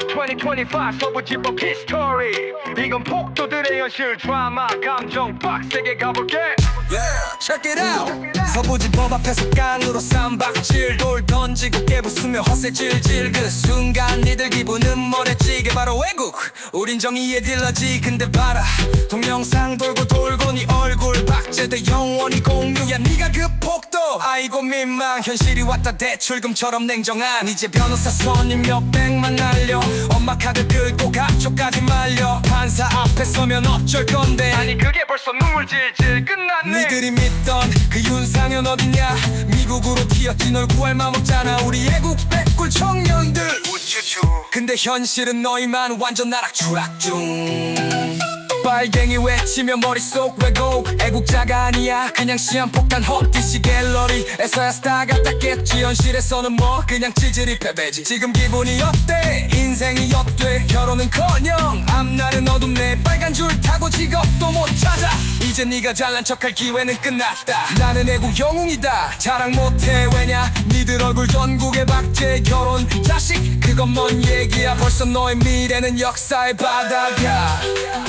2025 서부지법 히스토리. 이건 폭도들의 현실 드라마 감정 빡세게 가볼게. Yeah, check it out. 서부지법 앞에서 깡으로 쌈박질 돌 던지고 깨부수며 허세 질질. 그 순간 니들 기분은 뭐랬지? 바로 외국 우린 정의의 딜러지. 근데 봐라 동영상 돌고 돌고 네 얼굴 박제돼 영원히 공유야. 네가 그 폭도 아이고 민망. 현실이 왔다 대출금처럼 냉정한 이제 변호사 손님 몇백만 날려. 엄마 카드 긁고 가족까지 말려. 판사 앞에 서면 어쩔 건데. 아니 그게 벌써 눈물 질질 끝났네. 니들이 믿던 그 윤상현 어딨냐? 미국으로 튀었지. 널 구할 맘 없잖아. 우리 애국 백골 청년들 우쭈쭈. 근데 현실은 너희만 완전 나락추락 중. 빨갱이 외치며 머릿속 왜곡. 애국자가 아니야 그냥 시한폭탄 헛디시 갤러리에서야 스타가 땄겠지. 현실에서는 뭐 그냥 찌질이 패배지. 지금 기분이 어때? 인생이 어때? 결혼은커녕 앞날은 어둡네. 빨간 줄 타고 직업도 못 찾아. 이제 네가 잘난 척할 기회는 끝났다. 나는 애국 영웅이다 자랑 못해. 왜냐 니들 얼굴 전국에 박제. 결혼 자식 그건 뭔 얘기야. 벌써 너의 미래는 역사의 바닥이야.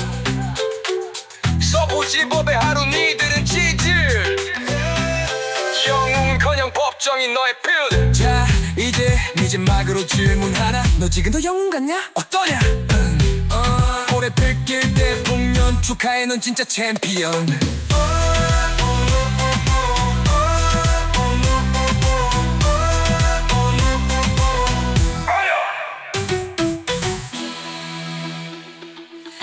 서부지법의 하루 니들은 찌질. 영웅은커녕 법정이 너의 필드. 자 이제 마지막으로 질문 하나. 너 지금도 영웅 같냐? 어떠냐? 올해 필길 대통령 축하해. 넌 진짜 챔피언.